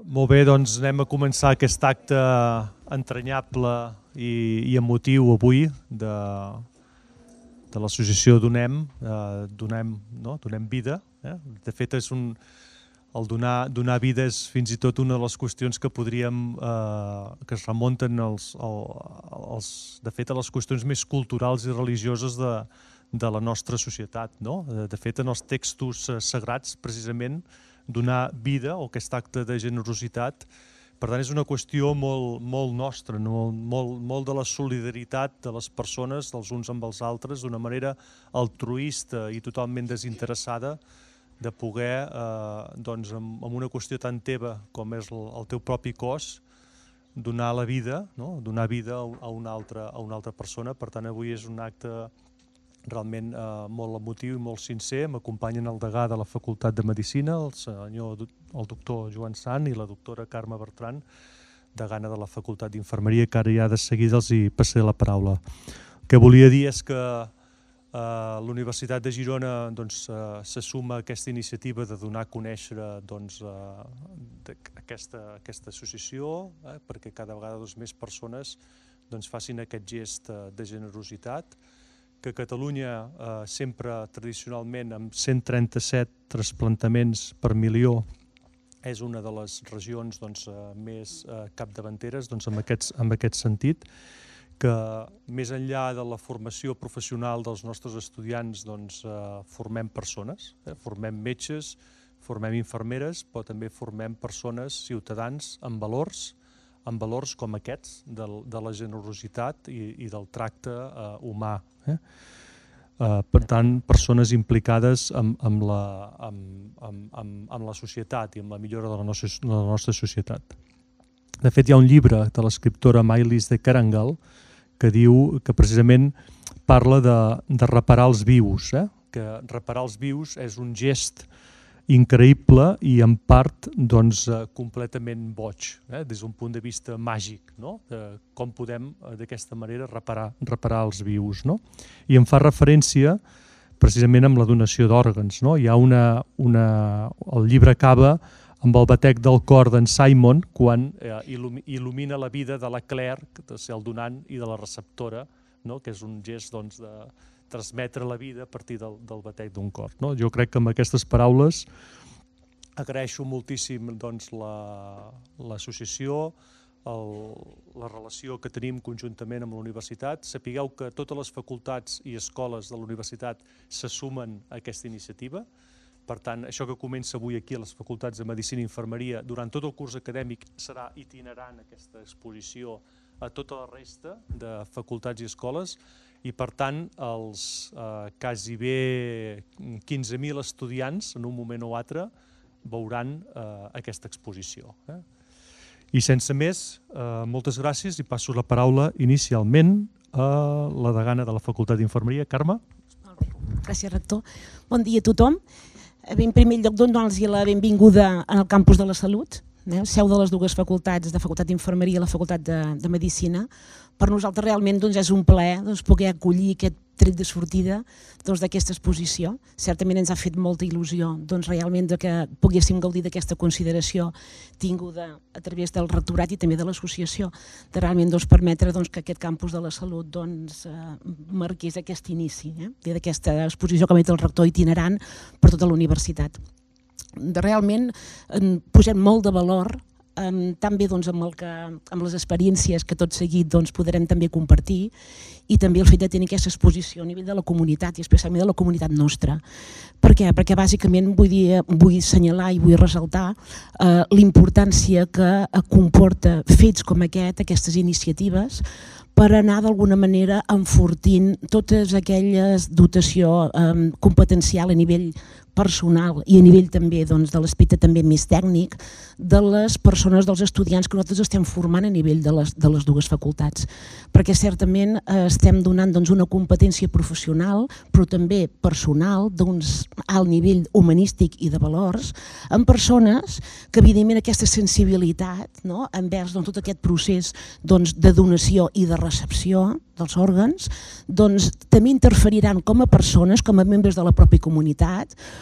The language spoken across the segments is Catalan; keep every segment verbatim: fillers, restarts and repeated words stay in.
Molt bé, doncs anem a començar aquest acte entranyable i, i emotiu avui de, de l'associació Donem, eh, Donem, no? Donem Vida. Eh? De fet, és un, el donar, donar vida és fins i tot una de les qüestions que podríem, eh, que es remunten als, als, de fet, a les qüestions més culturals i religioses de, de la nostra societat. No? De fet, en els textos sagrats, precisament, donar vida o aquest acte de generositat, per tant és una qüestió molt, molt nostra, no? molt, molt de la solidaritat de les persones, dels uns amb els altres, d'una manera altruista i totalment desinteressada de poder, eh, doncs, amb, amb una qüestió tan teva com és el, el teu propi cos, donar la vida, no? Donar vida a una, altra, a una altra persona. Per tant, avui és un acte realment eh, molt emotiu i molt sincer. M'acompanyen el degà de la Facultat de Medicina, el senyor, el doctor Joan Sant, i la doctora Carme Bertran, degana de la Facultat d'Infermeria, que ara ja de seguida els hi passaré la paraula. El que volia dir és que eh, l'Universitat de Girona doncs, eh, se suma a aquesta iniciativa de donar a conèixer doncs, eh, aquesta, aquesta associació, eh, perquè cada vegada doncs, més persones doncs, facin aquest gest eh, de generositat, que Catalunya eh, sempre tradicionalment amb cent trenta-set trasplantaments per milió és una de les regions doncs, eh, més eh, capdavanteres doncs, en, aquests, en aquest sentit, que més enllà de la formació professional dels nostres estudiants doncs, eh, formem persones, eh, formem metges, formem infermeres, però també formem persones, ciutadans amb valors, amb valors com aquests, de, de la generositat i, i del tracte eh, humà. Eh? Uh, per tant, persones implicades amb, amb, la, amb, amb, amb, amb la societat i amb la millora de la nostra, de la nostra societat. De fet, hi ha un llibre de l'escriptora Maylis de Kerangal que diu que precisament parla de, de reparar els vius, eh? Que reparar els vius és un gest increïble i en part doncs, eh, completament boig, eh, des d'un punt de vista màgic, no? De com podem eh, d'aquesta manera reparar, reparar els vius. No? I em fa referència precisament amb la donació d'òrgans. No? Hi ha una, una, el llibre acaba amb el batec del cor d'en Simon quan eh, il·lumina la vida de la Claire, de ser el donant, i de la receptora, no? Que és un gest doncs, de transmetre la vida a partir del, del batec d'un cor. No? Jo crec que amb aquestes paraules agraeixo moltíssim doncs, l'associació, la, la relació que tenim conjuntament amb la universitat. Sapigueu que totes les facultats i escoles de la universitat se sumen a aquesta iniciativa. Per tant, això que comença avui aquí a les facultats de Medicina i Infermeria, durant tot el curs acadèmic serà itinerant aquesta exposició a tota la resta de facultats i escoles, i per tant els eh, quasi bé quinze mil estudiants en un moment o altre veuran eh, aquesta exposició. Eh? I sense més, eh, moltes gràcies i passo la paraula inicialment a la degana de la Facultat d'Infermeria, Carme. Molt bé. Gràcies, rector. Bon dia a tothom. En primer lloc, donar-los la benvinguda al campus de la Salut, eh? Seu de les dues facultats, de Facultat d'Infermeria i la Facultat de, de Medicina. Per nosaltres realment doncs, és un plaer doncs, poder acollir aquest tret de sortida d'aquesta doncs, exposició. Certament ens ha fet molta il·lusió doncs, realment de que poguéssim gaudir d'aquesta consideració tinguda a través del rectorat i també de l'associació, de realment doncs, permetre doncs, que aquest campus de la Salut doncs, eh, marqués aquest inici eh, d'aquesta exposició que ha fet el rector itinerant per tota la universitat. Realment eh, posem molt de valor Um, també doncs, amb, el que, amb les experiències que tot seguit doncs, podrem també compartir i també el fet de tenir aquesta exposició a nivell de la comunitat i especialment de la comunitat nostra. Per què? Perquè bàsicament vull, dir, vull assenyalar i vull ressaltar uh, l'importància que comporta fets com aquest, aquestes iniciatives, per anar d'alguna manera enfortint totes aquelles dotació um, competencial a nivell personal i a nivell també doncs, de l'aspecte també més tècnic de les persones, dels estudiants que nosaltres estem formant a nivell de les, de les dues facultats. Perquè certament eh, estem donant doncs, una competència professional però també personal d'uns alt nivell humanístic i de valors en persones que evidentment aquesta sensibilitat no, envers doncs, tot aquest procés doncs, de donació i de recepció dels òrgans doncs, també interferiran com a persones, com a membres de la pròpia comunitat,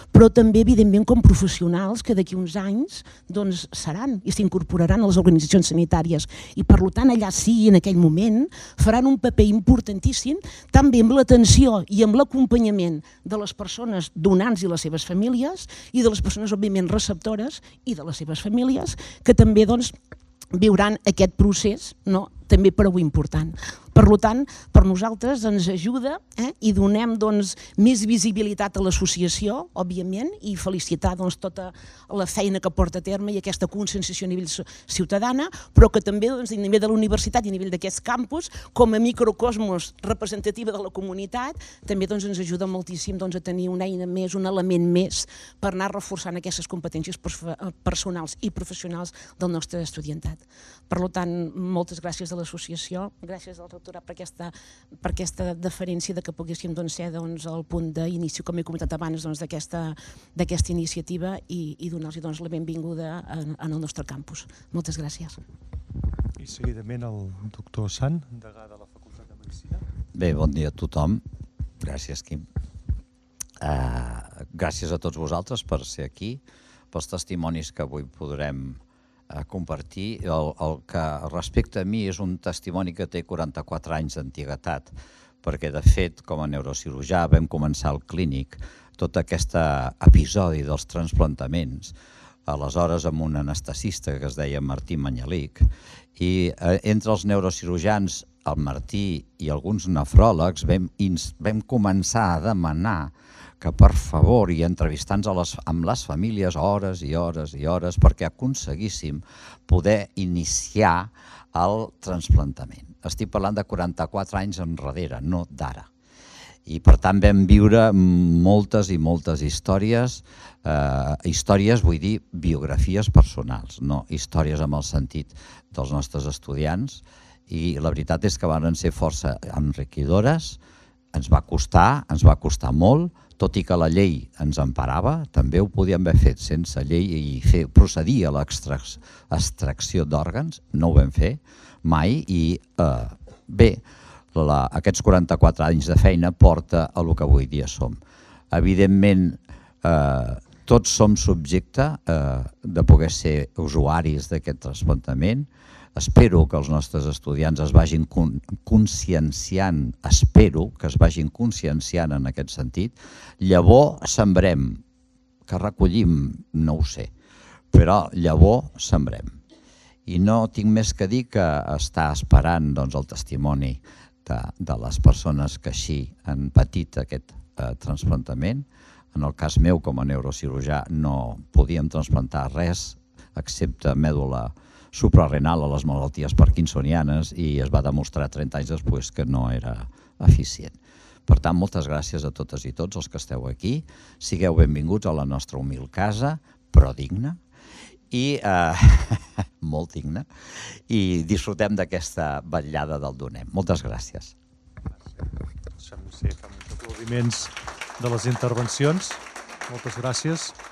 però també, evidentment, com professionals que d'aquí uns anys doncs, seran i s'incorporaran a les organitzacions sanitàries i, per tant, allà sí, en aquell moment, faran un paper importantíssim també amb l'atenció i amb l'acompanyament de les persones donants i les seves famílies i de les persones, òbviament, receptores i de les seves famílies, que també doncs, viuran aquest procés, no? També prou important. Per tant, per nosaltres ens ajuda eh? i donem doncs, més visibilitat a l'associació, òbviament, i felicitar doncs, tota la feina que porta a terme i aquesta conscienciació a nivell ciutadana, però que també doncs, a nivell de la universitat i a nivell d'aquests campus, com a microcosmos representativa de la comunitat, també doncs, ens ajuda moltíssim doncs, a tenir una eina més, un element més per anar reforçant aquestes competències personals i professionals del nostre estudiantat. Per tant, moltes gràcies a l'associació, gràcies al rectorat per aquesta, per aquesta deferència de que poguéssim doncs, ser doncs, al punt d'inici, com he comentat abans, doncs, d'aquesta iniciativa i, i donar-los doncs, la benvinguda en, en el nostre campus. Moltes gràcies. I seguidament el doctor Sant, degà de la Facultat de Medicina. Bé, bon dia a tothom. Gràcies, Quim. Uh, gràcies a tots vosaltres per ser aquí, pels testimonis que avui podrem a compartir. El, el que respecte a mi és un testimoni que té quaranta-quatre anys d'antiguitat, perquè de fet com a neurocirurgià vam començar al clínic tot aquest episodi dels transplantaments, aleshores amb un anestesista que es deia Martí Manyalic, i eh, entre els neurocirurgians, el Martí i alguns nefròlegs vam, vam començar a demanar que per favor, i entrevistant-nos amb les famílies hores i hores i hores perquè aconseguíssim poder iniciar el trasplantament. Estic parlant de quaranta-quatre anys enrere, no d'ara. I per tant vam viure moltes i moltes històries, eh, històries vull dir biografies personals, no històries amb el sentit dels nostres estudiants, i la veritat és que van ser força enriquidores, ens va costar, ens va costar molt, tot i que la llei ens emparava, també ho podíem haver fet sense llei i fer, procedir a l'extracció d'òrgans, no ho vam fer mai i eh, bé, la, aquests quaranta-quatre anys de feina porta a el que avui dia som. Evidentment, eh, tots som subjecte eh, de poder ser usuaris d'aquest trasplantament. Espero que els nostres estudiants es vagin conscienciant, espero que es vagin conscienciant en aquest sentit. Llavor sembrem, que recollim, no ho sé, però llavor sembrem. I no tinc més que dir que està esperant doncs, el testimoni de, de les persones que així han patit aquest eh, trasplantament. En el cas meu, com a neurocirurgià, no podíem trasplantar res, excepte mèdula suprarrenal a les malalties parkinsonianes i es va demostrar trenta anys després que no era eficient. Per tant, moltes gràcies a totes i tots els que esteu aquí. Sigueu benvinguts a la nostra humil casa, però digna, i eh, molt digna, i disfrutem d'aquesta vetllada del Donem. Moltes gràcies. Deixem-nos fer uns aplaudiments de les intervencions. Moltes gràcies.